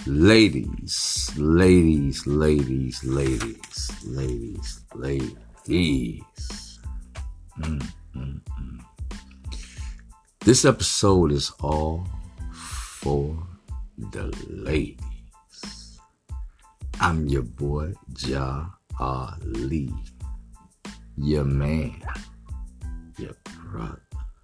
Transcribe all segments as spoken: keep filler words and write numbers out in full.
Ladies, ladies, ladies, ladies, ladies, ladies. Mm, mm, mm. This episode is all for the ladies. I'm your boy, Ja Ali, your man, your brother.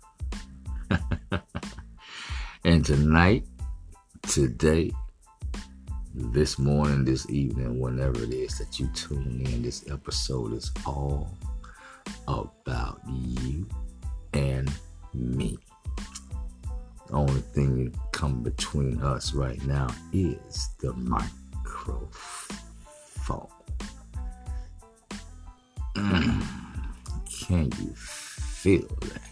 And tonight, today, this morning, this evening, whenever it is that you tune in, this episode is all about you and me. The only thing that come between us right now is the microphone. Mm. Can you feel that?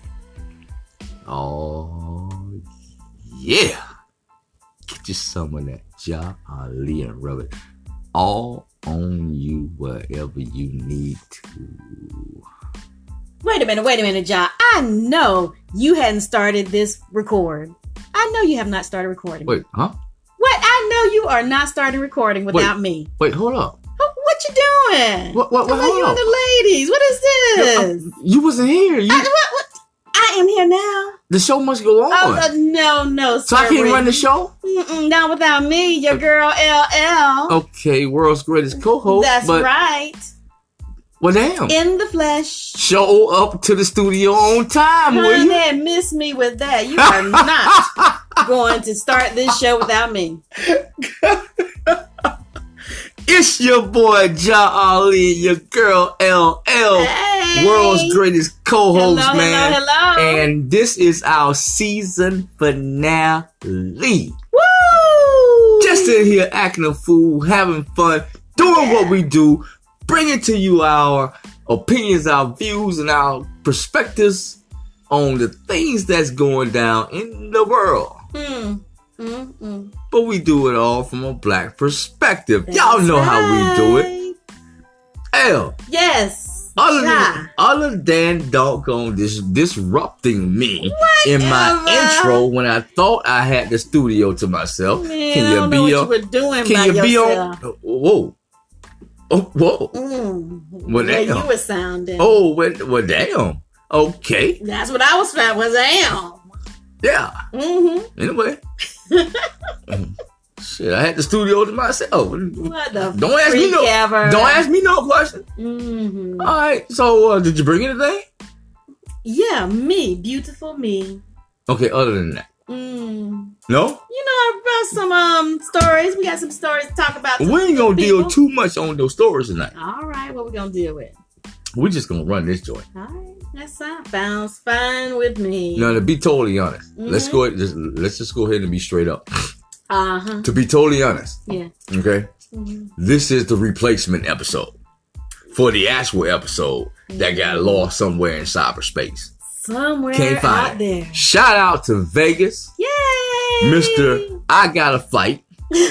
Oh, yeah. Get you some of that Ja Ali and rub it all on you wherever you need to. Wait a minute, wait a minute, Ja. I know you hadn't started this record. I know you have not started recording. Wait, huh? What? I know you are not starting recording without wait, me. Wait, hold up. What you doing? What? What? What? Hold you up. and the ladies. What is this? You, you wasn't here. You, I, what, what? I am here now. The show must go on. Oh, uh, no, no, So I can't run the show? Mm-mm, not without me, your girl L L. Okay, world's greatest co-host. That's but, right. Well, damn. In the flesh. Show up to the studio on time, will you? Honey, miss me with that. You are not going to start this show without me. It's your boy, Ja Ali, your girl, L L. Hey. World's greatest co-host, hello, man. Hello, hello. And this is our season finale. Woo! Just in here acting a fool, having fun, doing yeah. what we do, bringing to you our opinions, our views, and our perspectives on the things that's going down in the world. Mm. Mm-mm. But we do it all from a black perspective. That's Y'all know right. how we do it. L. Yes. Other ja. than, other than doggone this disrupting me Whatever. in my intro when I thought I had the studio to myself. Man, can I you don't be know what on? you were doing Can by you be yourself. on? Whoa. Oh, whoa. Mm. Well, Where damn. you were sounding. Oh, well, well, damn. Okay. That's what I was found was damn. Yeah. Mm-hmm. Anyway. Shit, I had the studio to myself. What the don't ask me no. Ever. Don't ask me no question. Mm-hmm. All right. So, uh, did you bring anything? Yeah, me, beautiful me. Okay. Other than that, mm. no. You know, I brought some um stories. We got some stories to talk about. We ain't gonna people. deal too much on those stories tonight. All right, what we gonna deal with? We're just gonna run this joint. All right, that sounds fine with me. Now, to be totally honest, mm-hmm. let's go. Just let's just go ahead and be straight up. Uh huh. To be totally honest, yeah. Okay. Mm-hmm. This is the replacement episode for the actual episode mm-hmm. that got lost somewhere in cyberspace. Somewhere Can't find out it. there. Shout out to Vegas. Yay! Mister I Gotta Fight.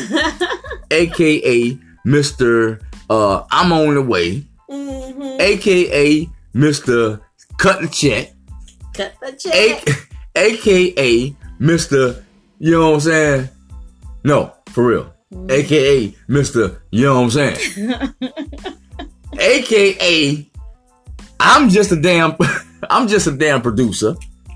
A K A Mister Uh, I'm on the way. Mm-hmm. A K A Mister Cut the Check. Cut the check. A K A Mister You know what I'm saying? No, for real. Mm. A K A Mister You know what I'm saying? A K A I'm just a damn I'm just a damn producer.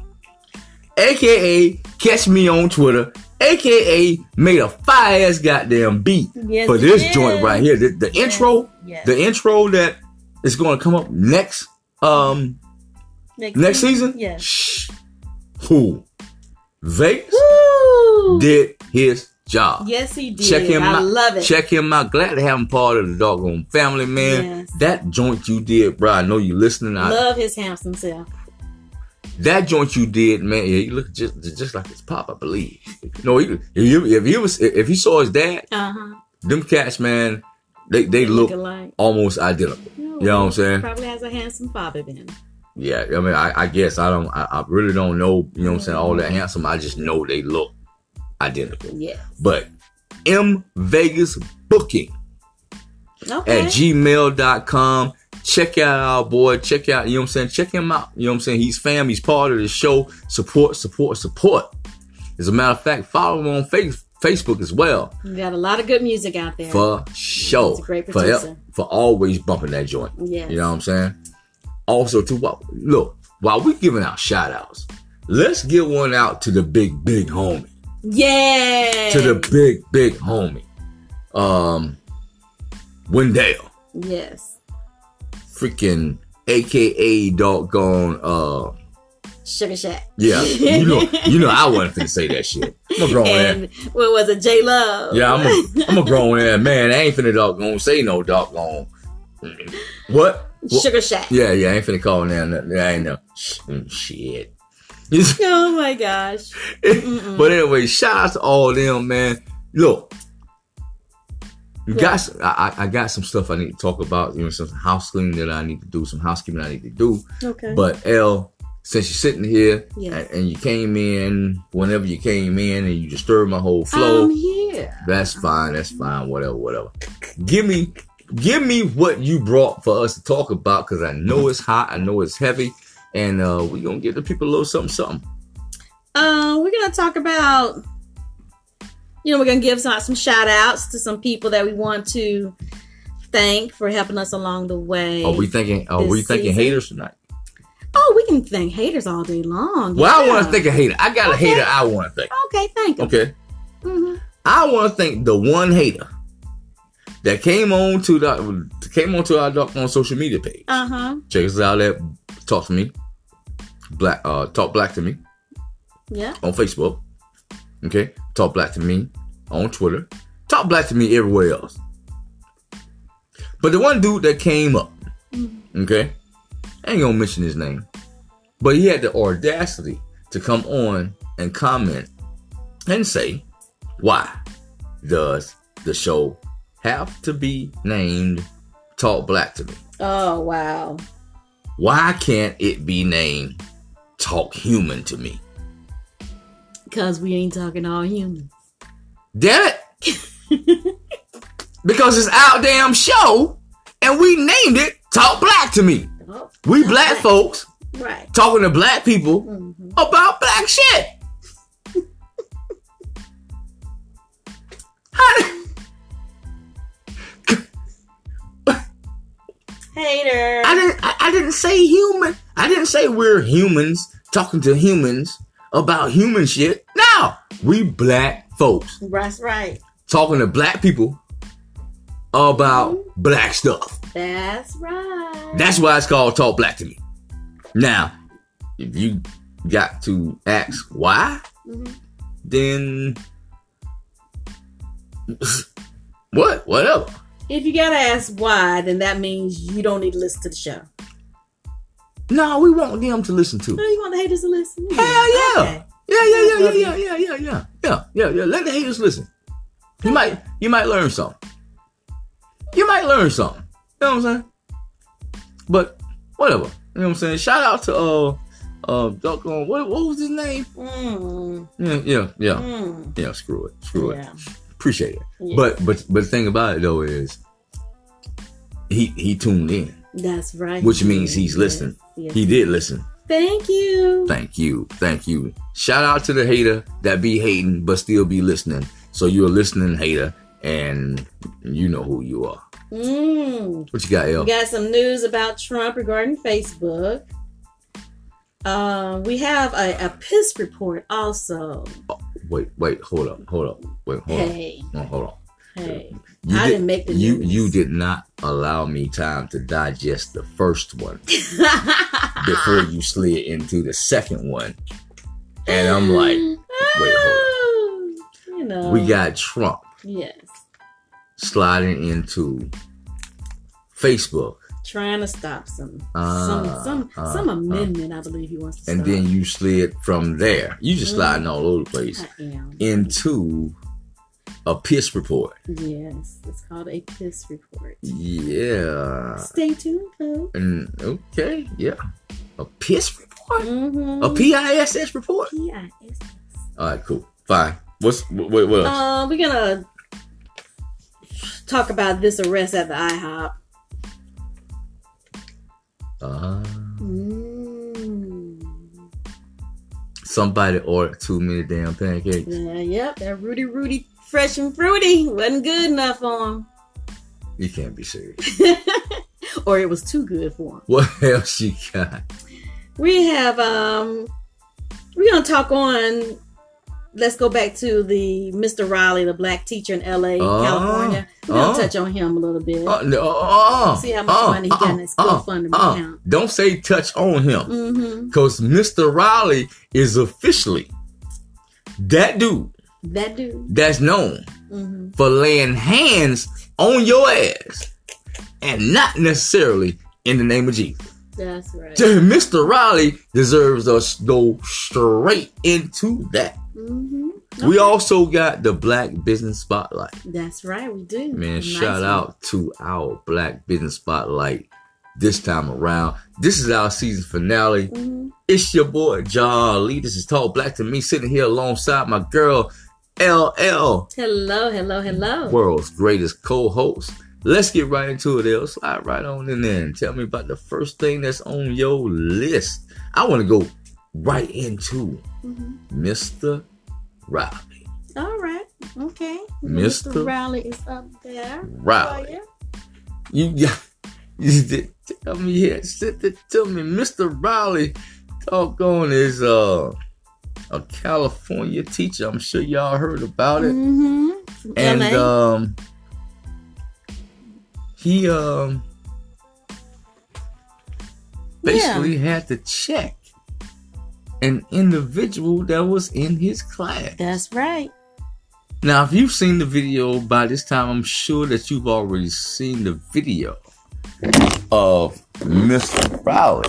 A K A Catch me on Twitter. A K A made a fire ass goddamn beat yes, for this is. joint right here. The, the yes. intro, yes. the intro that is going to come up next, um, next, next season. season? Yes. Shh. Who? Vegas Woo! did his job. Yes, he did. Check him I out. love it. Check him out. Glad to have him part of the doggone family, man. Yes. That joint you did, bro. I know you listening. Love I, his handsome self. That joint you did, man. Yeah, you look just just like his pop, I believe. No, he, if he if he was if he saw his dad, uh-huh. them cats, man, they they, they look, look almost identical. No, you know what I'm saying? Probably has a handsome father then. Yeah, I mean, I, I guess I don't, I, I really don't know. You know what I'm saying? All that handsome. I just know they look identical. Yeah. But M Vegas Booking okay. at gmail dot com. Check out our boy. Check out, you know what I'm saying? Check him out. You know what I'm saying? He's fam. He's part of the show. Support, support, support. As a matter of fact, follow him on face, Facebook as well. You got a lot of good music out there. For sure. He's a great For, producer. for always bumping that joint. Yes. You know what I'm saying? Also, too, while- look, while we giving out shout outs, let's give one out to the big, big homie. Yeah. To the big, big homie. Um, Wendell. Yes. Freaking A K A doggone, uh, Sugar Shack. yeah, you know, you know, I wasn't finna say that shit. I'm a grown And man. what was it, J Love? Yeah, I'm a, I'm a grown man. Man, I ain't finna doggone say no doggone. What? What? Sugar Shack. Yeah, yeah, I ain't finna call now. I ain't no shit. Oh my gosh. But anyway, shout out to all them, man. Look, you Yeah. got some, I, I got some stuff I need to talk about. You know, some house cleaning that I need to do, some housekeeping I need to do. Okay. But L, since you're sitting here Yes. and, and you came in whenever you came in and you disturbed my whole flow, I'm here. that's fine. That's fine. Whatever, whatever. Give me, give me what you brought for us to talk about, because I know it's hot. I know it's heavy. And uh, we're going to give the people a little something, something. Uh, we're going to talk about, you know, we're going to give some, some shout outs to some people that we want to thank for helping us along the way. Are we thinking, are we this thinking season. haters tonight? Oh, we can thank haters all day long. Well, I Yeah. want to thank a hater. I got a Okay. hater I want to thank. Okay, thank you. Okay. Mm-hmm. I want to thank the one hater that came on to the came onto our doc on social media page. Uh-huh. Check us out at Talk to Me. Black uh Talk Black to Me Yeah. on Facebook. Okay. Talk Black to Me on Twitter. Talk Black to Me everywhere else. But the one dude that came up, okay, I ain't gonna mention his name, but he had the audacity to come on and comment and say, why does the show have to be named Talk Black to Me? Oh, wow. Why can't it be named Talk Human to Me? Because we ain't talking all humans. Damn it! Because it's our damn show, and we named it Talk Black to Me. Oh, We Talk black Black. folks right. talking to black people Mhm. about black shit. How did- Hater. I didn't. I, I didn't say human. I didn't say we're humans talking to humans about human shit. No, we black folks That's right. talking to black people about black stuff. That's right. That's why it's called Talk Black to Me. Now, if you got to ask why, Mhm. then what? Whatever. If you gotta ask why, then that means you don't need to listen to the show. No, we want them to listen to. No, you want the haters to listen? Hell yeah. Okay. Yeah, yeah, yeah, Love yeah, yeah, yeah, yeah, yeah, yeah, yeah, yeah. Let the haters listen. You might, you might learn something. You might learn something. You know what I'm saying? But whatever. You know what I'm saying? Shout out to uh, uh, doggone, what, what was his name? Mm. Yeah, yeah, yeah, Mm. yeah. Screw it, screw it. Yeah. Appreciate it. Yeah. But, but, but the thing about it though is, he he tuned in, That's right. which means he's Yes, listening. yes. He did listen. Thank you. Thank you. Thank you. Shout out to the hater that be hating but still be listening. So you're a listening hater and you know who you are. Mm. What you got, El? We got some news about Trump regarding Facebook. Uh, we have a, a piss report also. Wait, wait, hold up, hold up. Wait, hold Hey, on. No, hold on. hey. You I did- didn't make the You news. you did not allow me time to digest the first one before you slid into the second one. And I'm like, wait, hold You know. we got Trump Yes. sliding into Facebook. Trying to stop some Ah, some some ah, some ah. amendment, I believe he wants to And stop. then you slid from there. You just Mm. sliding all over the place I am. into a piss report. Yes, it's called a piss report. Yeah. Stay tuned, folks. And okay, yeah. A piss report? Mm-hmm. A P I S S report? P I S. All right, cool. Fine. What's what, what else? Uh, we're gonna talk about this arrest at the IHOP. Uh, Mm. somebody ordered too many damn pancakes. Yeah, yep, that Rudy Rudy Fresh and fruity wasn't good enough for him. You can't be serious. Or it was too good for him. What else you got? We have, um, we're going to talk on, let's go back to the Mister Riley, the black teacher in L A, uh, California. We're going to uh, touch on him a little bit. Uh, no, uh, See how much uh, money he got in his uh, GoFundMe uh, account. Don't say touch on him. Mm-hmm. Because Mister Riley is officially that dude That dude. that's known Mm-hmm. for laying hands on your ass and not necessarily in the name of Jesus. That's right. Mister Riley deserves us to go straight into that. Mm-hmm. We Okay. also got the Black Business Spotlight. That's right, we do. Man, Nice shout one. out to our Black Business Spotlight this time around. This is our season finale. Mm-hmm. It's your boy, John Lee. This is Talk Black to Me, sitting here alongside my girl, L L, Hello, hello, hello. world's greatest co-host. Let's get right into it, L. Slide right on in there and tell me about the first thing that's on your list. I want to go right into Mm-hmm. Mister Riley. All right. Okay. Mister Mister Riley is up there. Riley. Oh, You got, you did tell me here. Sit there, tell me, Mister Riley, doggone is uh a California teacher. I'm sure y'all heard about yeah. it. Mm-hmm. And L A. um, he um basically had to check an individual that was in his class. That's right. Now, if you've seen the video by this time, I'm sure that you've already seen the video of Mister Riley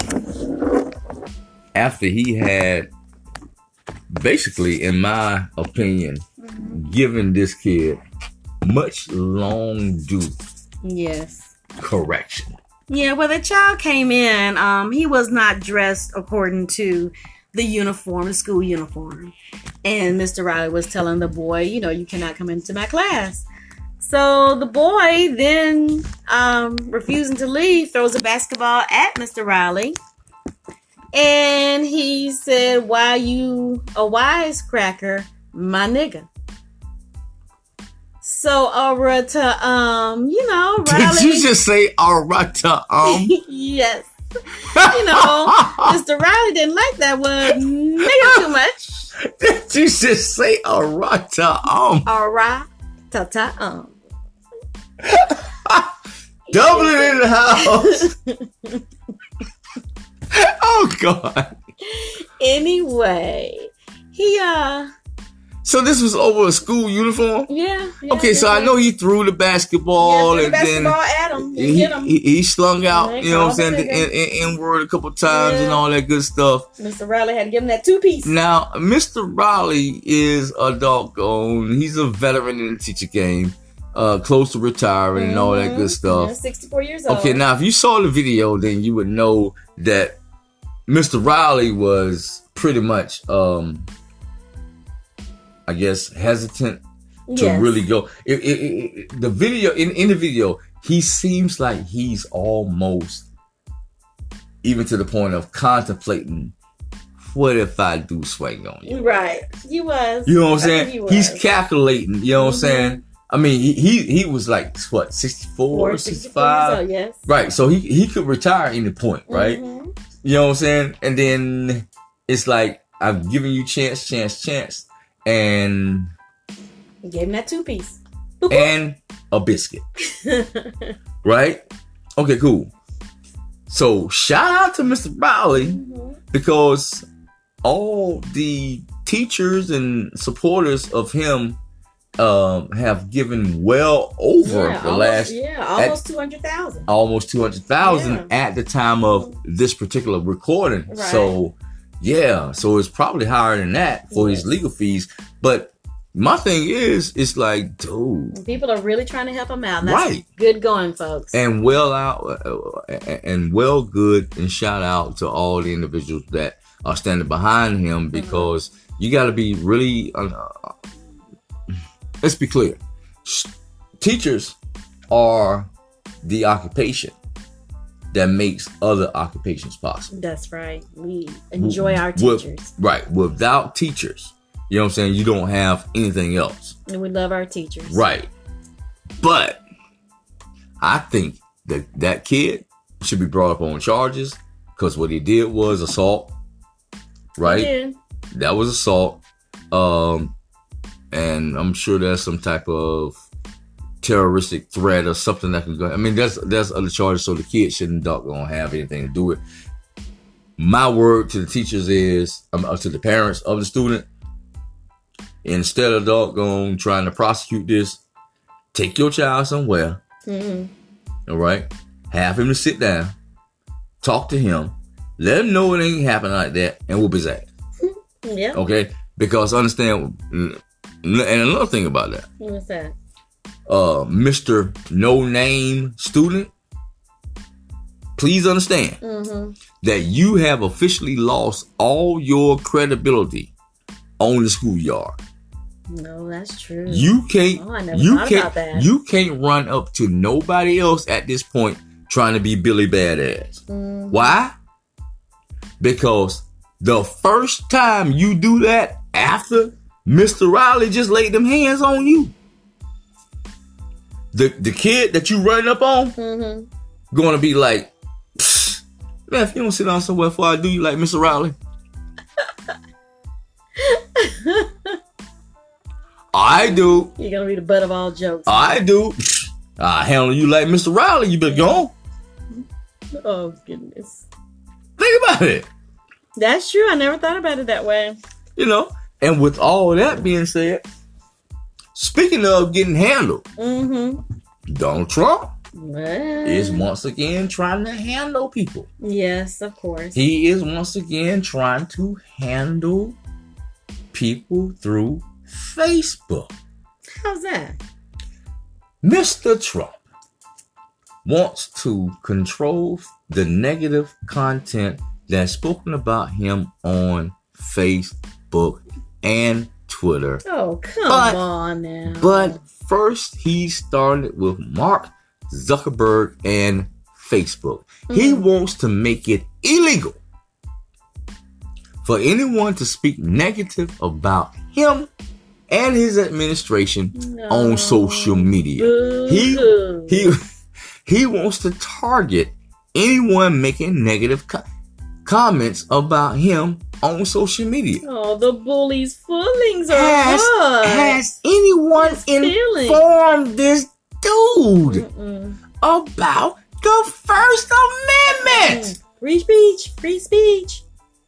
after he had basically, in my opinion, Mm-hmm. given this kid much long due Yes. correction. Yeah, well, the child came in. Um, he was not dressed according to the uniform, the school uniform. And Mister Riley was telling the boy, you know, you cannot come into my class. So the boy then, um, refusing to leave, throws a basketball at Mister Riley. And he said, why you a wisecracker, my nigga? So over to, um, you know, Riley. Did you just say alright um? Yes. You know, Mister Riley didn't like that word nigga too much. Did you just say alright um? Alright. Ta ta um. Dublin in the house. Oh God. Anyway, he uh So this was over a school uniform? yeah. yeah Okay, so yeah. I know he threw the basketball yeah, and the basketball at him. then He, he, hit him. he, he slung out, Yeah, you know what I'm called saying, him the nigga. N- N word a couple times and Yeah. all that good stuff. Mister Riley had to give him that two piece. Now, Mister Riley is a doggone, he's a veteran in the teacher game, uh, close to retiring and all that good stuff. Yeah, sixty-four years old. Okay, now if you saw the video, then you would know that Mister Riley was pretty much, um, I guess, hesitant to Yes. really go. It, it, it, it- the video in, in the video, he seems like he's almost even to the point of contemplating, what if I do swing on you? Right. He was. You know what I'm I think saying? he He's was. calculating. You know what I'm Mhm. saying? I mean, he he, he was like what sixty-four, Four, sixty-four years sixty-five, old, yes. right? So he he could retire any point, right? Mhm. You know what I'm saying? And then it's like, I've given you chance, chance, chance, and Gave him that two piece. and a biscuit, right? Okay, cool. So shout out to Mister Riley Mhm. because all the teachers and supporters of him um, have given well over Yeah, the almost, last yeah, almost two hundred thousand. almost two hundred thousand Yeah. at the time of this particular recording. Right. So, yeah, so it's probably higher than that for his Yes. legal fees. But my thing is, it's like, dude, People are really trying to help him out. That's Right. good going, folks. and well out uh, and well good, and shout out to all the individuals that are standing behind him because you got to be really. Uh, let's be clear, teachers are the occupation that makes other occupations possible. That's right. We enjoy our With- teachers. Right. Without teachers, You know what I'm saying? You don't have anything else. And we love our teachers. Right. But I think that that kid should be brought up on charges because what he did was assault. Right? Yeah. That was assault. Um, and I'm sure there's some type of terroristic threat or something that can go. I mean, there's there's other charges, so the kid shouldn't gonna have anything to do with. My word to the teachers is, um, to the parents of the student, instead of doggone trying to prosecute this, take your child somewhere. Mm-hmm. All right, have him to sit down, talk to him, let him know it ain't happening like that, and whoop his ass. Yeah. Okay, because understand, and another thing about that. What's that? Uh, Mister No Name student, please understand mm-hmm. that you have officially lost all your credibility on the schoolyard. No, that's true. You can't. Oh, I never you thought can't. about that. You can't run up to nobody else at this point trying to be Billy Badass. Mm-hmm. Why? Because the first time you do that after Mister Riley just laid them hands on you, the the kid that you running up on mm-hmm. going to be like, man, if you don't sit down somewhere before I do you like Mister Riley. I do. You're going to be the butt of all jokes. I do. I handle you like Mister Riley. You better go on. Oh, goodness. Think about it. That's true. I never thought about it that way. You know, and with all that being said, speaking of getting handled, mm-hmm. Donald Trump well. is once again trying to handle people. Yes, of course. He is once again trying to handle people through Facebook. How's that? Mister Trump wants to control the negative content that's spoken about him on Facebook and Twitter. Oh, come but, on now. But first, he started with Mark Zuckerberg and Facebook. Mm. He wants to make it illegal for anyone to speak negative about him and his administration no. on social media. Boo-hoo. He he he wants to target anyone making negative co- comments about him on social media. Oh, the bully's feelings are has, hurt. Has anyone his informed feelings. This dude Mm-mm. about the First Amendment? Mm. Free speech, free speech.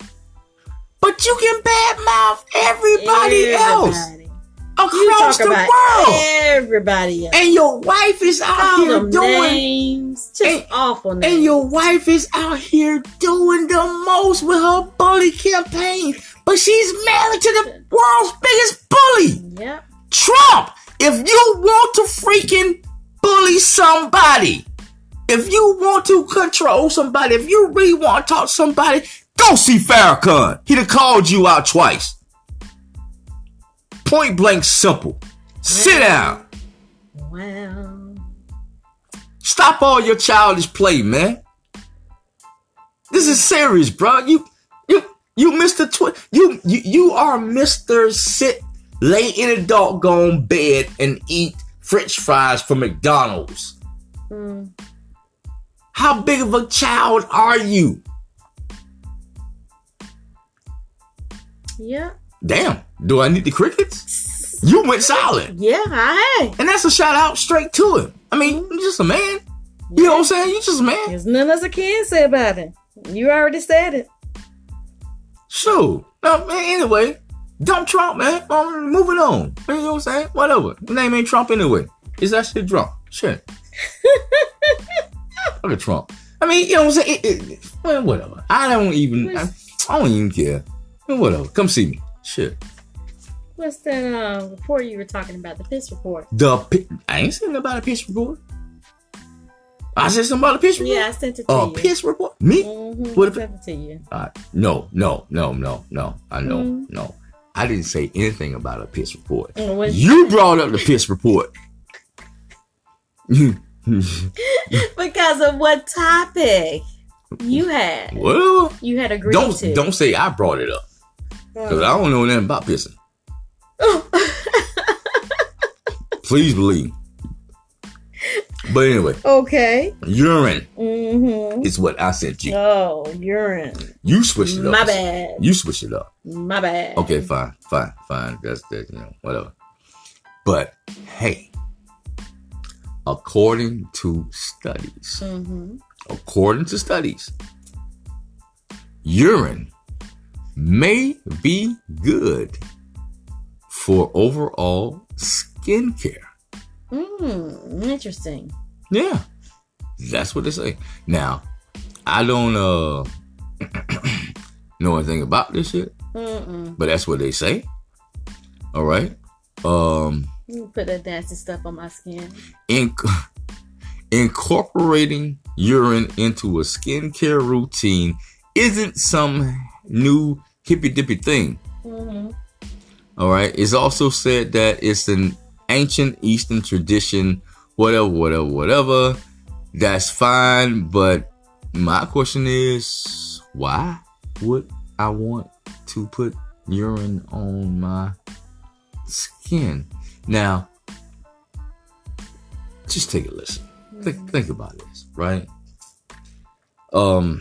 But you can badmouth everybody, everybody. else across the about world. Everybody else. And your wife is out Call here them doing names. Just and, awful names. And your wife is out here doing the most with her bully campaign. But she's married to the world's biggest bully. Yep. Trump, if you want to freaking bully somebody, if you want to control somebody, if you really want to talk to somebody, go see Farrakhan. He done called you out twice. Point blank simple. Sit down. Well. Stop all your childish play, man. This is serious, bro. You, you, you Mister Twi- you, you, you are Mister Sit, lay in a doggone bed and eat French fries from McDonald's. Mm. How big of a child are you? Yeah. Damn. Do I need the crickets? You went silent. Yeah, I have. And that's a shout out straight to him. I mean, you're just a man. Yeah. You know what I'm saying? You're just a man. There's nothing else I can say about it. You already said it. Sure. No, man, anyway, dump Trump, man. Um, moving on. You know what I'm saying? Whatever. The name ain't Trump anyway. Is that shit Trump? Shit. Look at Trump. I mean, you know what I'm saying? It, it, well, whatever. I don't even, I, I don't even care. Whatever. Come see me. Shit. What's that uh, report you were talking about? The piss report. The pi- I ain't saying about a piss report. I said something about a piss report. Yeah, I sent it to uh, you. A piss report? Me? Mm-hmm. What I sent it to you. Uh, no, no, no, no, no. I know, mm-hmm. no. I didn't say anything about a piss report. Oh, you brought up the piss report. Because of what topic you had? Well, you had agreed don't, to. Don't say I brought it up. Because I don't know nothing about pissing. Please believe. But anyway. Okay. Urine Mm-hmm. is what I sent you. Oh, urine. You switched it up. My bad. You switched it up. My bad. Okay, fine, fine, fine. That's that, you know, whatever. But hey, according to studies, Mm-hmm. according to studies, urine may be good for overall skin care. Mm, interesting. Yeah, that's what they say. Now, I don't uh know anything about this shit, Mm-mm. but that's what they say. All right. Um, You put that nasty stuff on my skin. inc- incorporating urine into a skincare routine isn't some new hippy dippy thing. Mm-hmm. All right. It's also said that it's an ancient Eastern tradition, whatever, whatever, whatever. That's fine. But my question is, why would I want to put urine on my skin? Now, just take a listen. Think, think about this, right? Um,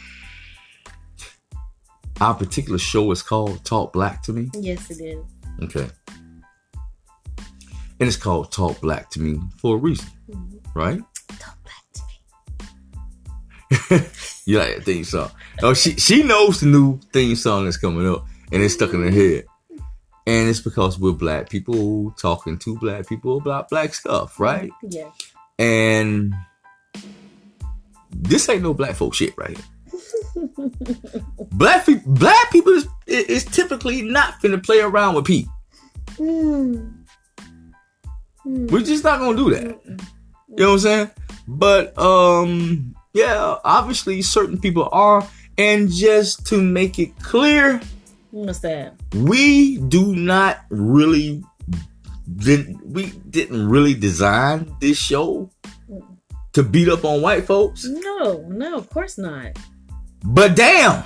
our particular show is called Talk Black to Me. Yes, it is. Okay. And it's called Talk Black to Me for a reason, Mm-hmm. right? Talk back to me. You like that theme song? Oh, she she knows the new theme song that's coming up, and it's stuck in her head. And it's because we're black people talking to black people about black stuff, right? Yeah. And this ain't no black folk shit, right? black people, black people is, is typically not finna play around with Pete. Mm. Mm. We're just not gonna do that. Mm-mm. You know what I'm saying? But um, yeah, obviously certain people are, and just to make it clear, What's that? we do not really didn't we didn't really design this show to beat up on white folks. No, no, of course not. But damn,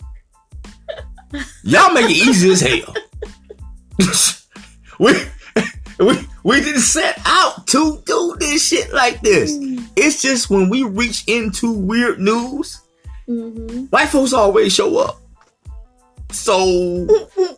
y'all make it easy as hell. we we we didn't set out to do this shit like this. It's just when we reach into weird news, Mm-hmm. white folks always show up. So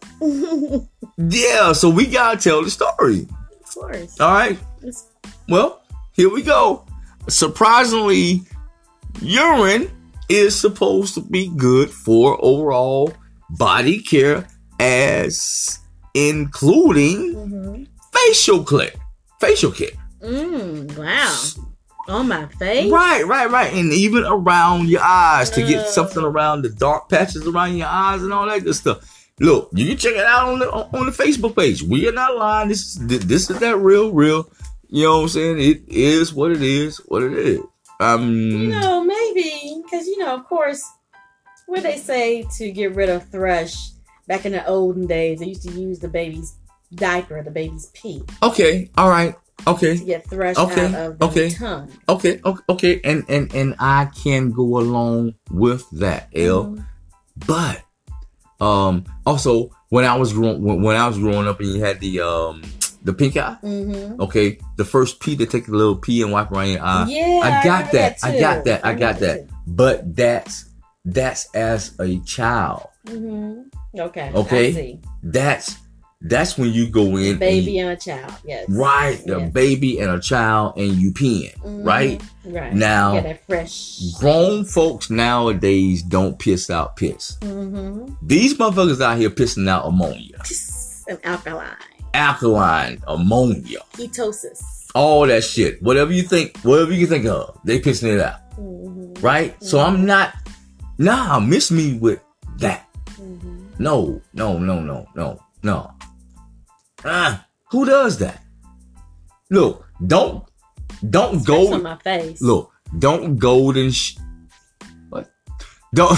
yeah, so we gotta tell the story. Of course. All right. It's- Well, here we go. Surprisingly, urine is supposed to be good for overall body care, as including Mhm. facial care. Facial care. Mm, wow. On my face? Right, right, right. And even around your eyes to get Uh. something around the dark patches around your eyes and all that good stuff. Look, you can check it out on the on the Facebook page. We are not lying. This is this is that real, real. You know what I'm saying? It is what it is, what it is. Um, You know, maybe, because, you know, of course, what they say to get rid of thrush, back in the olden days, they used to use the baby's diaper, the baby's pee, okay, all right, okay. to get thrush Okay, out of the okay. tongue. Okay, okay, okay, and and and I can go along with that, L. Mhm. But um, also when I was growing when, when I was growing up, and you had the um the pink eye. Mhm. Okay, the first pee to take a little pee and wipe around your eye. Yeah, I got remember that. I too. got that. I got remember that. But that's that's as a child. too. Mhm. Okay. Okay. I see. That's that's when you go in, Baby and, and a child. Yes. right? The Yes. baby and a child, and you peeing, Mhm. right? Right. Now, You get that fresh. Grown folks nowadays don't piss out piss. Mm-hmm. These motherfuckers out here pissing out ammonia, And alkaline. alkaline ammonia, Ketosis. all that shit. Whatever you think, whatever you can think of, they pissing it out, Mm-hmm. right? So I'm not. Nah, miss me with that. Mm-hmm. No, no, no, no, no, no. Ah, who does that? Look, don't, don't Go on go. my face. Look, don't golden. Sh- what? Don't.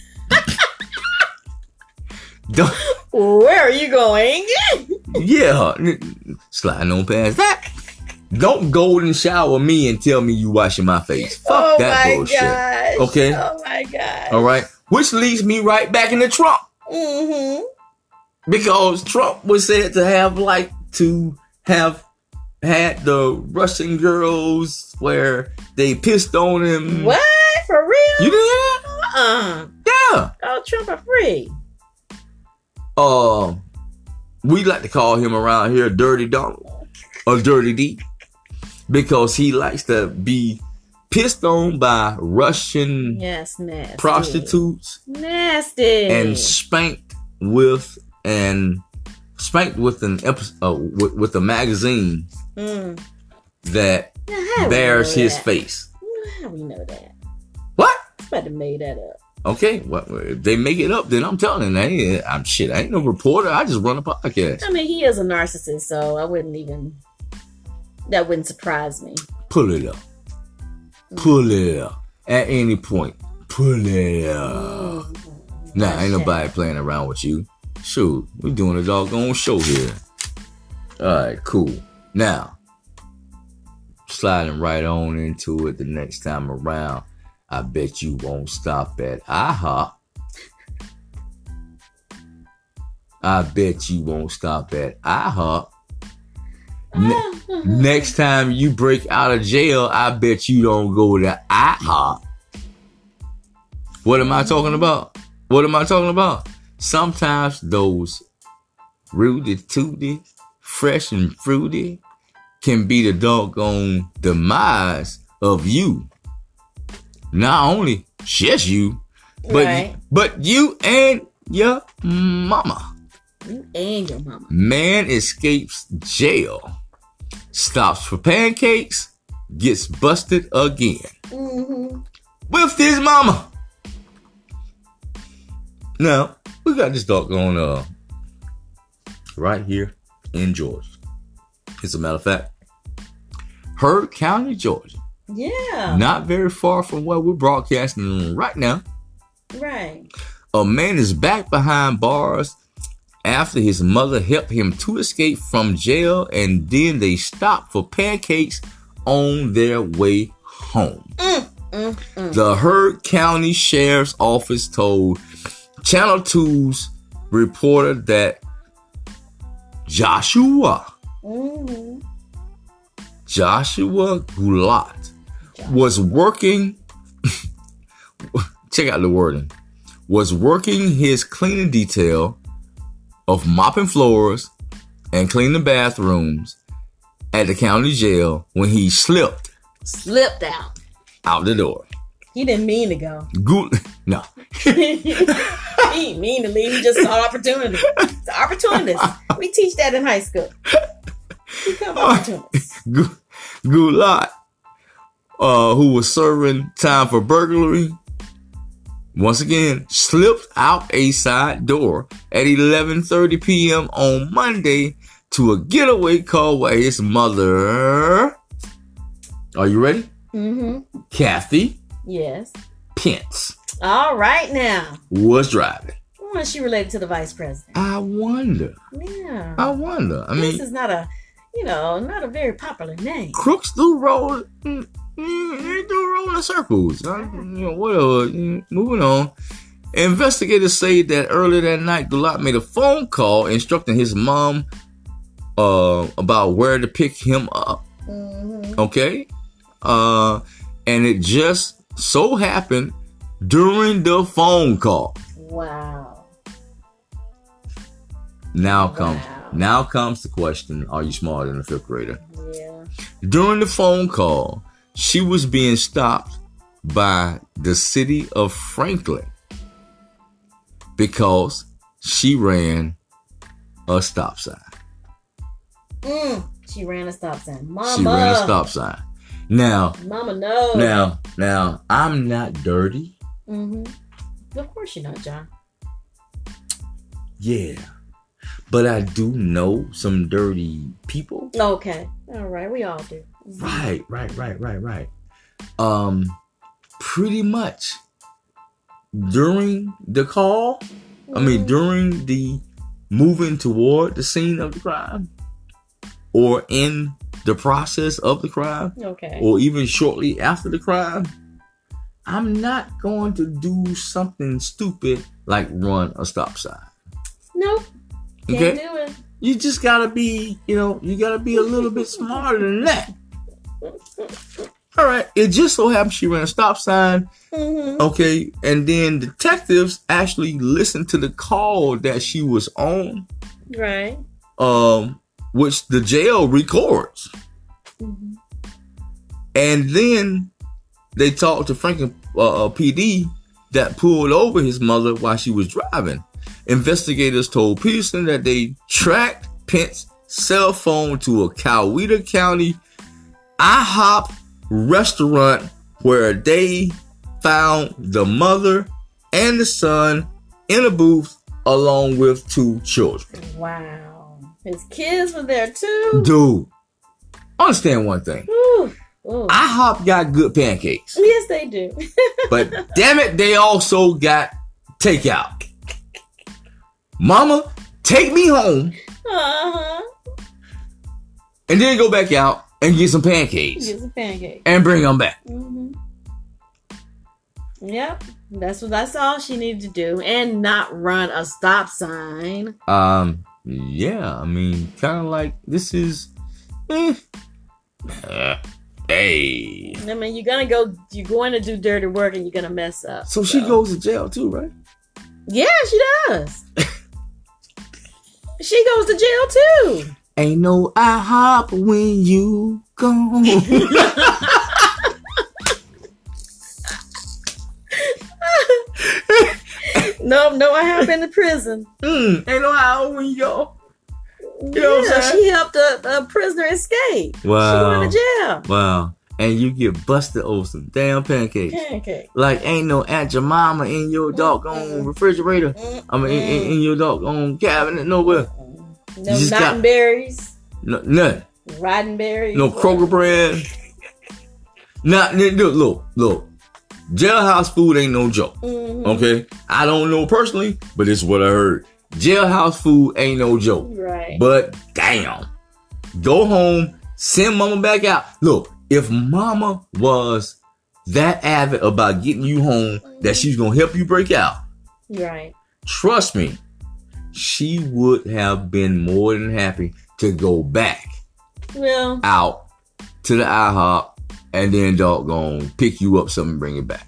don't. Where are you going? Yeah, n- sliding on past that. Don't golden shower me and tell me you washing my face. Fuck Oh that my bullshit. gosh. Okay. Oh my gosh. All right. Which leads me right back in the trunk. Mm-hmm. Because Trump was said to have like to have had the Russian girls where they pissed on him. What? For real? You didn't hear that? Uh-uh. Yeah. Oh, Trump are free. Uh, we like to call him around here Dirty Donald or Dirty D because he likes to be pissed on by Russian Yes, nasty. prostitutes Nasty. and spanked with and spanked with an episode uh, with, with a magazine Mm. that Now, how we bears know his that? face. How we know that? What? Somebody made that up. Okay, well, if they make it up, then I'm telling you, I ain't, I'm shit. I ain't no reporter. I just run a podcast. I mean, he is a narcissist, so I wouldn't even. That wouldn't surprise me. Pull it up. Pull it up. At any point. Pull it up. Mm. Nah, ain't nobody playing around with you. Shoot, we doing a doggone show here. Alright, cool. Now, sliding right on into it the next time around. I bet you won't stop at IHOP. I bet you won't stop at IHOP. Ne- next time you break out of jail, I bet you don't go to IHOP. What am I talking about? What am I talking about? Sometimes those rooty tooty, fresh and fruity can be the doggone demise of you. Not only just you, but Right. but you and your mama. You and your mama. Man escapes jail, stops for pancakes, gets busted again Mm-hmm. with his mama. Now, we got this doggone uh right here in Georgia. As a matter of fact, Heard County, Georgia. Yeah. Not very far from where we're broadcasting right now. Right. A man is back behind bars after his mother helped him to escape from jail, and then they stopped for pancakes on their way home. Mm, mm, mm. The Heard County Sheriff's Office told Channel two's reporter that Joshua, Mm-hmm. Joshua Gulat, was working, check out the wording, was working his cleaning detail of mopping floors and cleaning bathrooms at the county jail when he slipped Slipped out. out the door. He didn't mean to go. Good, no. He didn't mean to leave. He just saw opportunity. It's an opportunist. We teach that in high school. Become opportunists. Gu- Gulat, uh, who was serving time for burglary, once again slipped out a side door at eleven thirty p.m. on Monday to a getaway call where his mother, are you ready? Mm-hmm. Kathy Yes. Pence All right now. was driving. I wonder if she related to the vice president. I wonder. Yeah. I wonder. I this mean, is not a, you know, not a very popular name. crooks do roll. mm, mm, They do roll in circles. I, you know, whatever. Mm, Moving on. Investigators say that earlier that night, Gulat made a phone call instructing his mom uh, about where to pick him up. Mm-hmm. Okay? Uh, and it just so happened during the phone call. Wow. Now comes Wow. now comes the question: are you smarter than a fifth grader? Yeah. During the phone call, she was being stopped by the city of Franklin because she ran a stop sign. Mm. She ran a stop sign. Mama. She ran a stop sign. Now, Mama knows. now, now, I'm not dirty. Mm-hmm. Of course you're not, John. Yeah. But I do know some dirty people. Okay. All right. We all do. Right, right, right, right, right. Um, pretty much during the call, I mean, during the moving toward the scene of the crime, or in the process of the crime, Okay. or even shortly after the crime, I'm not going to do something stupid like run a stop sign. Nope. Can't Okay? do it. You just gotta be, you know, you gotta be a little bit smarter than that. All right. It just so happens she ran a stop sign. Mm-hmm. Okay. And then detectives actually listened to the call that she was on, Right. um, which the jail records. Mm-hmm. And then they talked to Franklin uh, uh, P D that pulled over his mother while she was driving. Investigators told Peterson that they tracked Pence's cell phone to a Coweta County IHOP restaurant where they found the mother and the son in a booth along with two children. Wow. His kids were there too. Dude, understand one thing. Ooh. Ooh. IHOP got good pancakes, Yes, they do. but damn it, they also got takeout. Mama, take me home Uh-huh. and then go back out and get some pancakes Get some pancakes. and bring them back. Mm-hmm. Yep. That's what. That's all she needed to do, and not run a stop sign. Um, yeah, I mean, kind of like this is, eh. Uh, hey. I mean, you're gonna go. You're going to do dirty work, and you're gonna mess up. So she goes to jail too, right? Yeah, she does. She goes to jail too. Ain't no IHOP when you gone. No, no, I have been to prison. Mm, ain't no IHOP when you go. You know what I'm Yeah, saying? she helped a, a prisoner escape. Wow. She went to jail. Wow. And you get busted over some damn pancakes. Pancake. Like ain't no Aunt Jemima in your doggone Mm-mm. refrigerator. I mean, in, in, in your doggone cabinet nowhere. No You just got- nothing berries, No, nothing. rotten berries. No Kroger brand. Not look, look, look. Jailhouse food ain't no joke. Mhm. Okay, I don't know personally, but it's what I heard. Jailhouse food ain't no joke. Right. But damn, go home, send mama back out. Look, if mama was that avid about getting you home that she's gonna help you break out, Right. trust me, she would have been more than happy to go back Well, out to the IHOP and then doggone pick you up something and bring it back.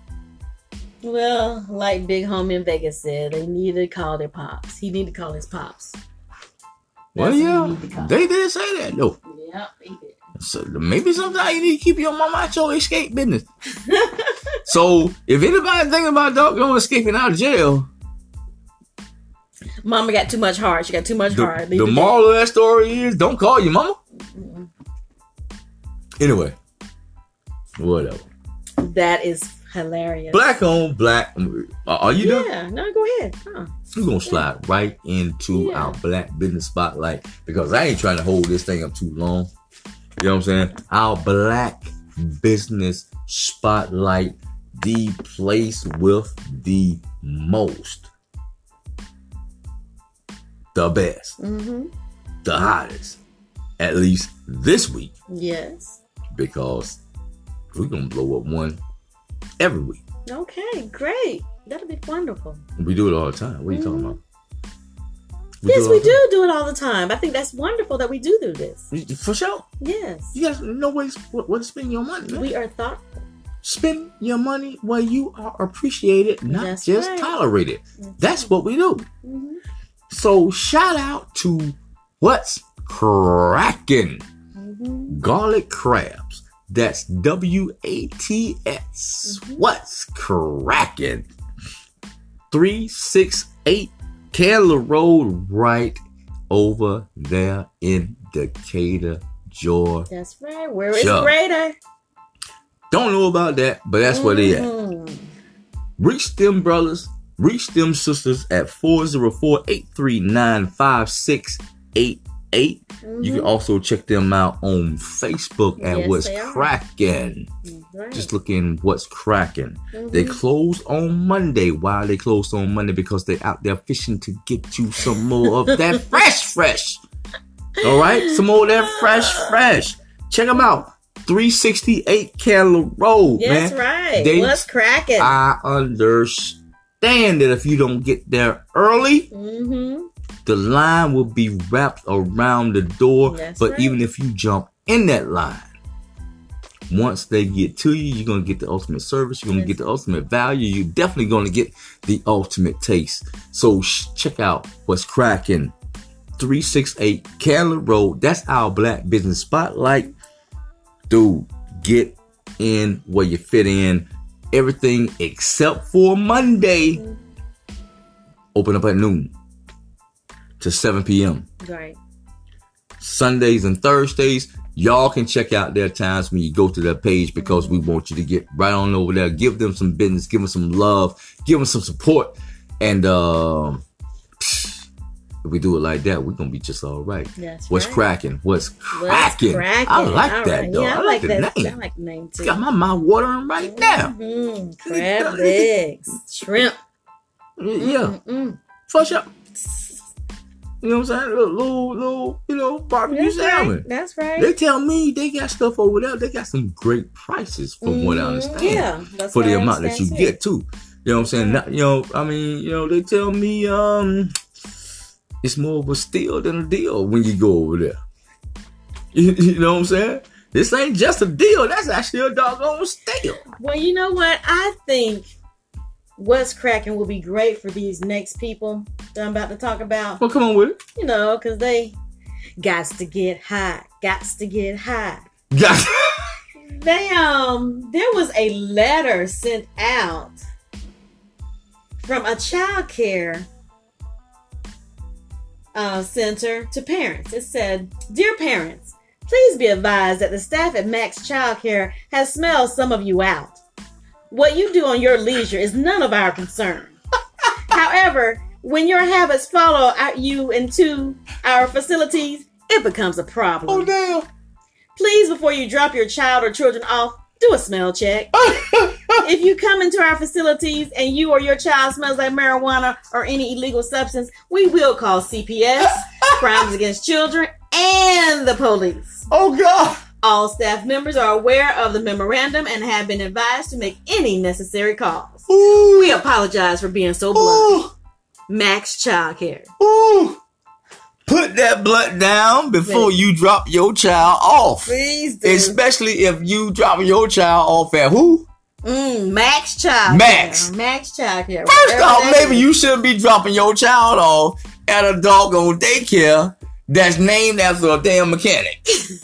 well, like Big Homie in Vegas said, they need to call their pops. He need to call his pops. Well, That's what yeah, he need to call. they did say that though. Yep, he did. So maybe sometimes you need to keep your mama out your escape business. So if anybody thinking about doggone escaping out of jail, Mama got too much heart. She got too much the, heart. the moral of that story is don't call your mama. Anyway, whatever. That is hilarious. Black on black. Uh, are you done? Yeah, no, go ahead. Huh. We're going to slide right into Yeah. our black business spotlight because I ain't trying to hold this thing up too long. You know what I'm saying? Our black business spotlight, the place with the most, the best, Mm-hmm. the hottest, at least this week, Yes. because we're going to blow up one every week. Okay, great. That'll be wonderful. We do it all the time. What are you talking about? Yes, it we all the do do it all the time. I think that's wonderful that we do do this. time. For sure. Yes. You guys know where to, where to spend your money, man. We are thoughtful. Spend your money where you are appreciated, not That's just right. tolerated. That's what we do. Mm-hmm. So shout out to What's Crackin' Mm-hmm. Garlic Crabs. That's W A T S. Mhm. What's Crackin'? three sixty-eight Candler Road, right over there in Decatur, Georgia. That's right. Where is Sure. greater? Don't know about that, but that's where they at. Mhm. Reach them brothers, reach them sisters at four oh four, eight three nine, five six eight eight. You can Mhm. also check them out on Facebook at Yes, What's they are. Crackin'. Right. Just look in What's Crackin'. Mhm. They closed on Monday. Why they closed on Monday? Because they out there fishing to get you some more of that fresh, fresh. All right? Some more of that fresh, fresh. Check them out. three sixty-eight Candler Road, Yes, man. right. They- What's cracking? I understand that if you don't get there early, Mm-hmm. the line will be wrapped around the door. That's but right. even if you jump in that line, once they get to you, you're going to get the ultimate service. You're going to Yes. get the ultimate value. You're definitely going to get the ultimate taste. So sh- check out what's cracking. three sixty-eight Candler Road. That's our Black Business Spotlight. Dude, get in where you fit in. Everything except for Monday. Open up at noon to seven p.m. Right. Sundays and Thursdays, y'all can check out their times when you go to their page, because we want you to get right on over there. Give them some business, give them some love, give them some support. And um, if we do it like that, we're going to be just all right. That's What's right. cracking? What's What's cracking? cracking? I like All that, right. though. Yeah, I, I like like the that. name. I like the name too. Got my mouth watering right now. Mm-hmm. Crab legs, shrimp. Yeah, Mm-mm. for sure. You know what I'm saying? Little, little, little you know, barbecue That's salmon. right. That's right. They tell me they got stuff over there. They got some great prices, from what I Mhm. understand. Yeah, that's For what the I amount that you understand, too. get too. You know what I'm saying? Not, you know, I mean, you know, they tell me um, it's more of a steal than a deal when you go over there. You, you know what I'm saying? This ain't just a deal. That's actually a doggone steal. Well, you know what? I think what's cracking will be great for these next people that I'm about to talk about. Well, come on with it. You know, because they gots to get high. Gots to get high. Got They um there was a letter sent out from a child care uh, center to parents. It said, "Dear parents, please be advised that the staff at Max Child Care has smelled some of you out. What you do on your leisure is none of our concern. However, when your habits follow out you into our facilities, it becomes a problem. oh damn. Please, before you drop your child or children off, do a smell check. If you come into our facilities and you or your child smells like marijuana or any illegal substance, we will call C P S, Crimes Against Children, and the police. Oh God. All staff members are aware of the memorandum and have been advised to make any necessary calls. Ooh. We apologize for being so blunt. Ooh. Max Childcare." Ooh. Put that blunt down before you drop your child off. Please do. Especially if you drop your child off at who? Mm, Max Childcare. Max. Max Childcare. First Whatever off, that maybe is. you shouldn't be dropping your child off at a doggone daycare that's named after a damn mechanic.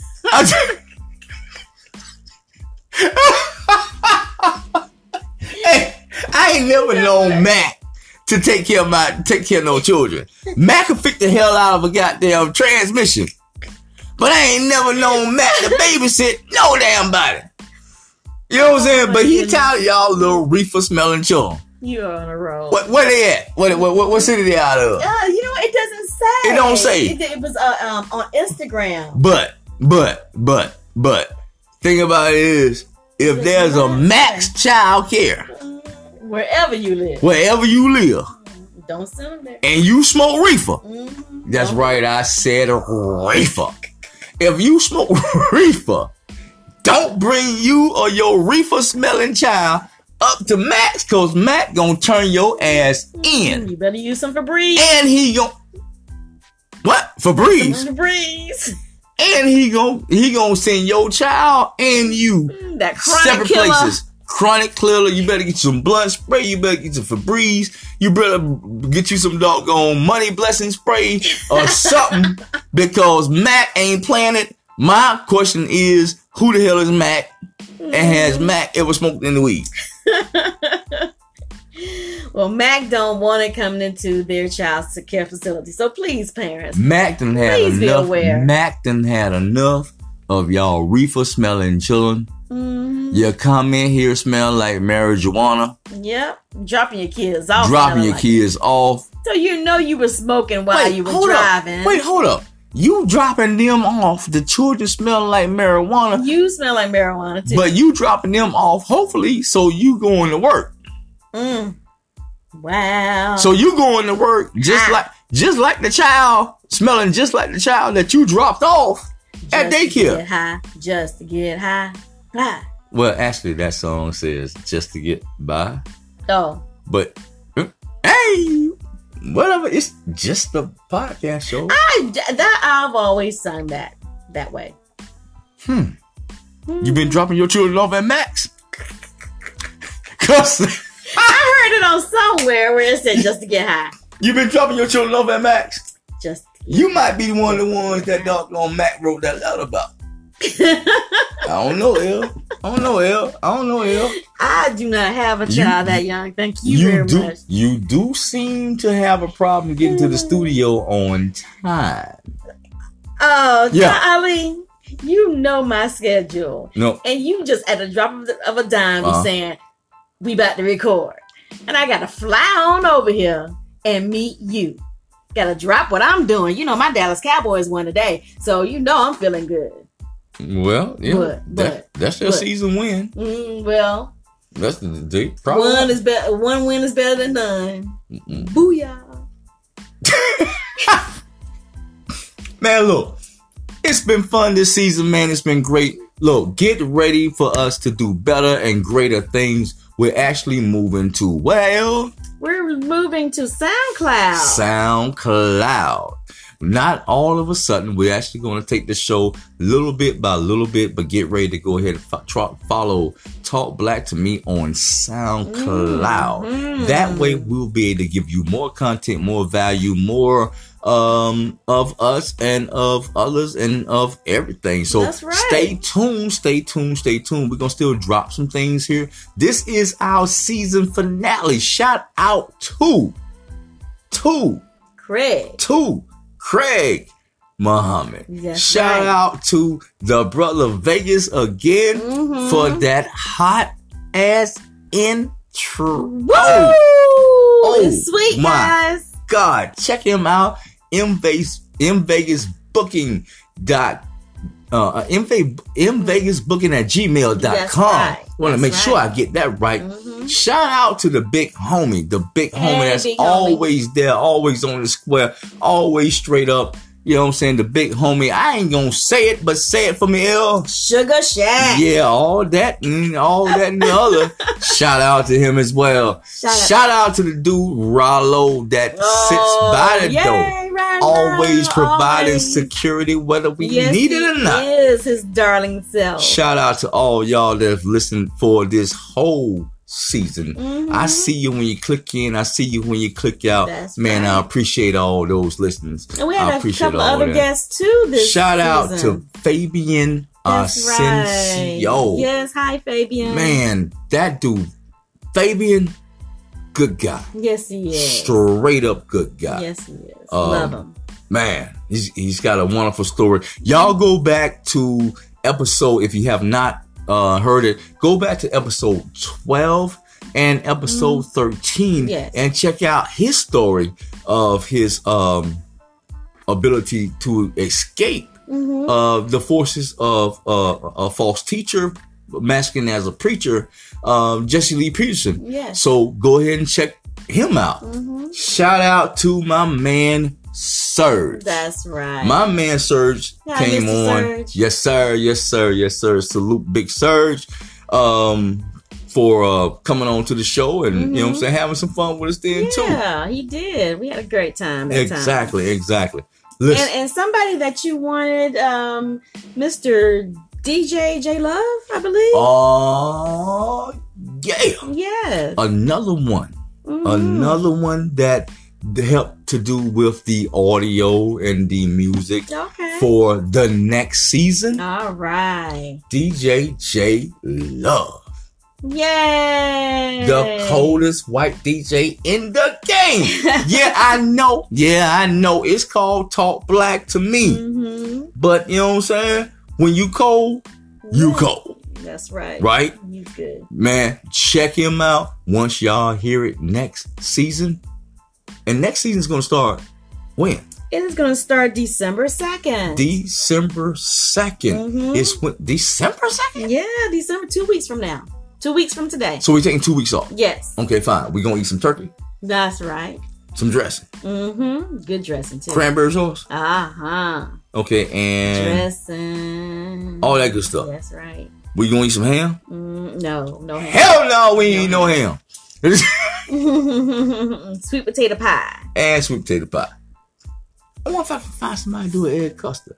Hey, I ain't never known Mac to take care of my take care of no children. Mac can fix the hell out of a goddamn transmission, but I ain't never known Mac to babysit no damn body. You know what I'm saying? But he tired of y'all little reefer smelling children. You're on a roll. What where they at? What what what, what city they out of? Uh, you know, it doesn't say. It don't say. It, it was uh, um, on Instagram. But but but but thing about it is, if there's a Max Child Care Wherever you live. wherever you live Don't send them there. and you smoke reefer, Mm-hmm. that's right, I said reefer. If you smoke reefer, don't bring you or your reefer smelling child up to Max, cause Mac gonna turn your ass in, You better use some Febreze. and he gon' what Febreze, Febreze. and he gon' he gonna send your child and you That chronic separate killer. places. Chronic killer. You better get you some blunt spray. You better get some Febreze. You better get you some doggone money blessing spray or something, because Mac ain't playing it. My question is, who the hell is Mac? And has Mac ever smoked any weed? Well, Mac don't want it coming into their child care facility. So please, parents. Mac done had Please be enough. aware. Mac done had enough of y'all reefer smelling children. Mm, You come in here smelling like marijuana, yep. Dropping your kids off. dropping smelling your like- kids off. So you know you were smoking while you were hold driving. Up. Wait, hold up. You dropping them off. The children smelling like marijuana, You smell like marijuana too. but you dropping them off, hopefully, so you going to work. Mm. Wow. So you going to work just Ah. like just like the child, smelling just like the child that you dropped off at Just to daycare. get high. Just to get high. High. Well, actually, that song says just to get by. Oh. But, uh, hey, whatever. It's just a podcast show. I that I've always sung that that way. Hmm. You been dropping your children off at Max? Cause I heard it on somewhere where it said just to get high. You been dropping your children off at Max? Just you might be one of the ones that doggone Mac wrote that letter about. I don't know, L. I don't know, L. I don't know, L. I do not have a child you, that young. Thank you, you very do, much. You do seem to have a problem getting to the studio on time. Oh, yeah. Ali, you know my schedule. No. And you just at the drop of, the, of a dime uh-huh. be saying, we about to record. And I got to fly on over here and meet you. Got to drop what I'm doing. You know, my Dallas Cowboys won today. So, you know I'm feeling good. Well, yeah, but, that, but, that's their but, season win. Mm, well, that's the they probably one is better. One win is better than none. Mm-mm. Booyah! Man, look, it's been fun this season, man. It's been great. Look, get ready for us to do better and greater things. We're actually moving to well, we're moving to SoundCloud. SoundCloud. Not all of a sudden, we're actually going to take the show little bit by little bit, but get ready to go ahead and fo- try, follow Talk Black to Me on SoundCloud. Mm-hmm. That way, we'll be able to give you more content, more value, more um, of us and of others and of everything. So That's right. stay tuned, stay tuned, stay tuned. We're going to still drop some things here. This is our season finale. Shout out to, to, Craig. To, Craig Muhammad. Yes, Shout right. out to the brother Vegas again mm-hmm. for that hot ass intro. Woo! Oh, it's sweet, my guys. God. Check him out. M Vegas, M Vegas Booking dot uh M Vegas Booking at gmail dot com. Right. Want to make right. sure I get that right. Mm-hmm. Shout out to the big homie, the big homie hey, that's big always homie. there, always on the square, always straight up. You know what I'm saying? The big homie. I ain't gonna say it, but say it for me, L. Sugar Shack. Yeah, all that and all that and the other. Shout out to him as well. Shout, Shout out. out to the dude Rollo that oh, sits by the yay, door. right Always now, providing always. security, whether we yes, need it or not. Is his darling self. Shout out to all y'all that have listened for this whole season. Mm-hmm. I see you when you click in. I see you when you click out. That's Man, right. I appreciate all those listeners. And we I had a appreciate couple all other that. guests too this Shout out season. to Fabian That's Asensio. right. Yes, hi Fabian. Man, that dude, Fabian, good guy. Yes, he is. Straight up good guy. Yes, he is. Um, Love him. Man, he's, he's got a wonderful story. Y'all go back to episode, if you have not uh, heard it, go back to episode twelve and episode mm. thirteen yes. and check out his story of his um, ability to escape mm-hmm. uh, the forces of uh, a false teacher masking as a preacher, um, Jesse Lee Peterson. Yes. So go ahead and check him out. Mm-hmm. Shout out to my man Surge. That's right. My man Surge yeah, came Mister on. Surge. Yes, sir. Yes, sir. Yes, sir. Salute Big Surge um, for uh, coming on to the show and, mm-hmm. you know what I'm saying, having some fun with us then, yeah, too. Yeah, he did. We had a great time that Exactly, time. exactly. And, and somebody that you wanted, um, Mister D J J Love, I believe. Oh, yeah. Yes. Another one. Mm-hmm. Another one that helped to do with the audio and the music okay. for the next season. All right. D J J Love. Yay! The coldest white D J in the game. Yeah, I know. Yeah, I know. It's called Talk Black to me. Mm-hmm. But you know what I'm saying? When you cold, you yeah. cold. That's right. Right? You good. Man, check him out once y'all hear it next season. And next season's going to start when? It is going to start December second. December second. Mm-hmm. It's when, December second? Yeah, December, two weeks from now. Two weeks from today. So we're taking two weeks off? Yes. Okay, fine. We're going to eat some turkey? That's right. Some dressing? Mm-hmm. Good dressing, too. Cranberry sauce? Uh-huh. Okay, and... Dressing. all that good stuff. That's right. We going to eat some ham? Mm, no, no ham. Hell no, we ain't eat no ham. Sweet potato pie. And sweet potato pie. I wonder if I can find somebody to do an egg custard.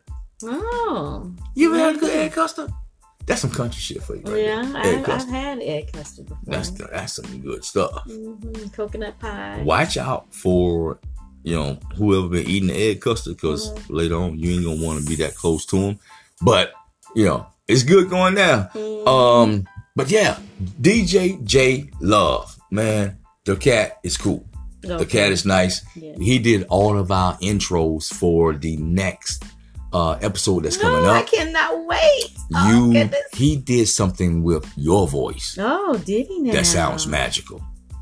Oh. You ever had a good egg custard? That's some country shit for you, right Yeah, there. I've, I've had egg custard before. That's that's some good stuff. Mm-hmm. Coconut pie. Watch out for, you know, whoever been eating the egg custard, because mm-hmm. later on you ain't gonna want to be that close to them. But you know, it's good going down. Mm-hmm. Um, but yeah, D J J Love, man, the cat is cool. Okay. The cat is nice. Yeah. He did all of our intros for the next uh, episode that's coming no, up. I cannot wait. You, oh, he did something with your voice. Oh, did he now? That sounds magical.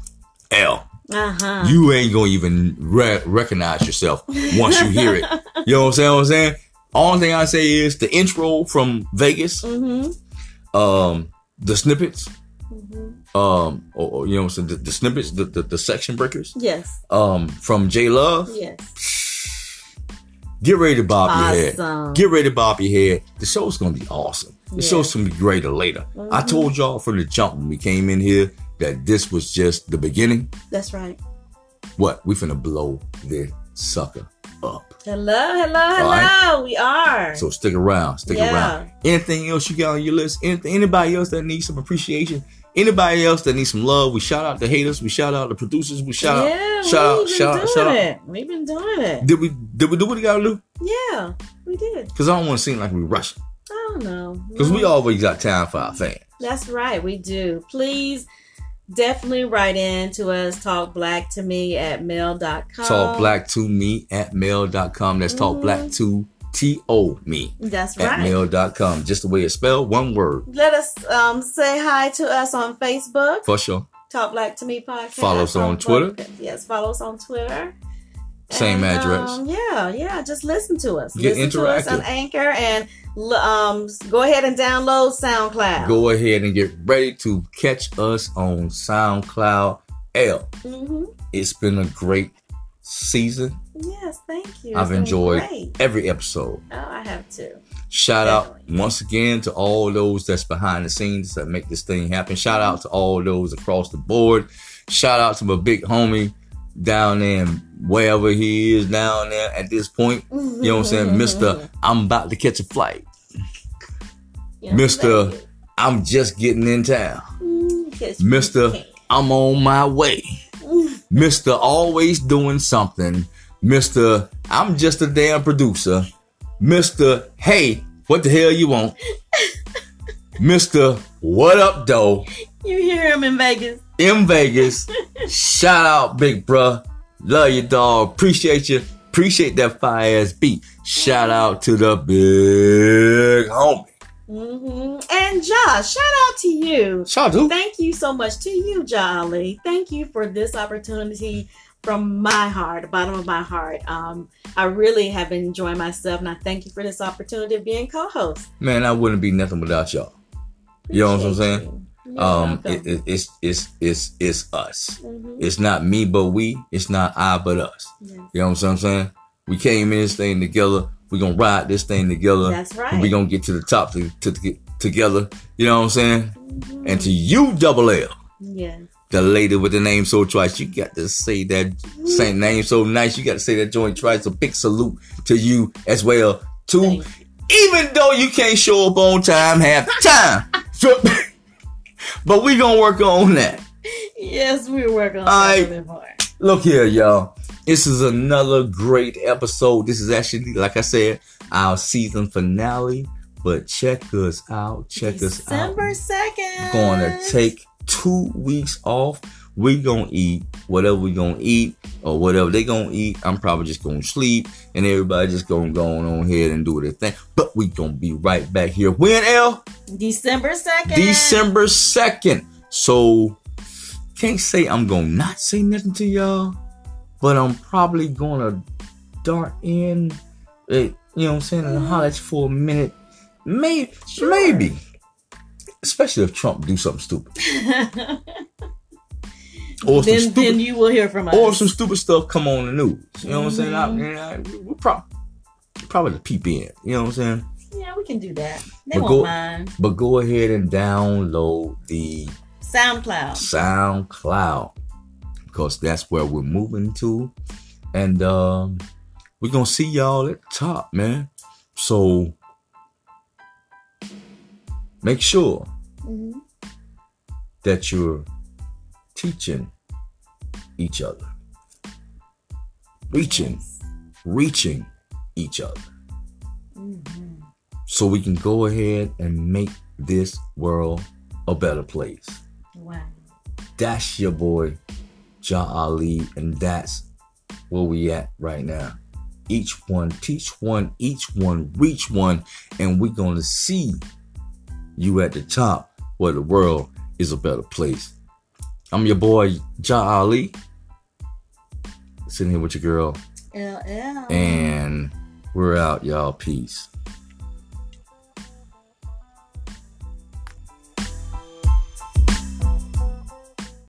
L. Uh-huh. You ain't gonna even re- recognize yourself once you hear it. You know what I'm saying? What I'm saying? Only thing I say is the intro from Vegas, mm-hmm. um, the snippets, mm-hmm. um, or, or you know, so the, the snippets, the, the the section breakers. Yes. Um, from J Love. Yes. Get ready to bob awesome. your head. Get ready to bob your head. The show's gonna be awesome. The yeah. show's gonna be greater later. Mm-hmm. I told y'all from the jump when we came in here that this was just the beginning. That's right. What? We finna blow this sucker up. Hello, hello, hello. Right? We are. So stick around. Stick yeah. around. Anything else you got on your list? Anything, anybody else that needs some appreciation? Anybody else that needs some love? We shout out the haters. We shout out the producers. We shout yeah, out. Shout out. Shout out. Shout it. out. We've been doing it. Did we? Did we do what we gotta do? Yeah, we did. Because I don't want to seem like we rushing. I don't know. Because no. we always got time for our fans. That's right. We do. Please. Definitely write in to us, talk black to me at mail dot com. Talk black to me at mail dot com. That's talk black to T O me. That's at right. mail dot com. Just the way it's spelled, one word. Let us um, say hi to us on Facebook. For sure. Talk Black to Me podcast. Follow us on, on Twitter. Podcast. Yes, follow us on Twitter. Same and, address. Um, yeah, yeah. Just listen to us. Get listen interactive. to us on Anchor and um, go ahead and download SoundCloud. Go ahead and get ready to catch us on SoundCloud. L. Mm-hmm. It's been a great season. Yes, thank you. I've it's enjoyed great. every episode. Oh, I have too. Shout Definitely. out once again to all those that's behind the scenes that make this thing happen. Shout out to all those across the board. Shout out to my big homie down there and wherever he is down there at this point. You know what I'm saying? Mister I'm about to catch a flight. Yeah, Mister I'm just getting in town. Mister I'm on my way. Mister always doing something. Mister I'm just a damn producer. Mister Hey, what the hell you want? Mister What up, though? You hear him in Vegas. In Vegas. Shout out, big bruh. Love you, dog. Appreciate you. Appreciate that fire ass beat. Shout out to the big homie. Mm-hmm. And Josh, shout out to you. Shout out to Thank you so much to you, Jolly. Thank you for this opportunity from my heart, the bottom of my heart. Um, I really have been enjoying myself, and I thank you for this opportunity of being co-host. Man, I wouldn't be nothing without y'all. You know what I'm saying? Um, it, it, it's it's it's it's us. Mm-hmm. It's not me, but we. It's not I, but us. Yes. You know what I'm saying? We came in this thing together. We're gonna ride this thing together. That's right. We're gonna get to the top to, to, to get together. You know what I'm saying? Mm-hmm. And to you, Double L. Yes. The lady with the name so twice. You got to say that same name so nice. You got to say that joint twice. So big salute to you as well. Too. Even though you can't show up on time half the time. So, but we gonna work on that. Yes, we're working on All that right. a bit more. Look here, y'all. This is another great episode. This is actually, like I said, our season finale. But check us out. Check December us second. out. December second. Gonna take two weeks off. We gonna eat whatever we gonna eat or whatever they gonna eat. I'm probably just gonna sleep and everybody just gonna go on ahead and do their thing. But we gonna be right back here. When, L? December second. December second. So can't say I'm gonna not say nothing to y'all, but I'm probably gonna dart in, uh, you know what I'm saying, and holler at you for a minute. Maybe, Sure. maybe. Especially if Trump do something stupid. Or then, some stupid, then you will hear from us. or some stupid stuff come on the news. You know what I'm Mm-hmm. saying? I, I, we're probably, probably the peep in. You know what I'm saying? Yeah, we can do that. They But won't go- mind. But go ahead and download the SoundCloud. SoundCloud. because that's where we're moving to. And um, we're going to see y'all at the top, man. So make sure mm-hmm. that you're teaching each other. Reaching, yes. reaching each other. Mm-hmm. So we can go ahead and make this world a better place. Wow. That's your boy, Jah Ali, and that's where we at right now. Each one, teach one, each one, reach one, and we're going to see you at the top where the world is a better place. I'm your boy, Jah Ali, sitting here with your girl, L L. and we're out, y'all. Peace.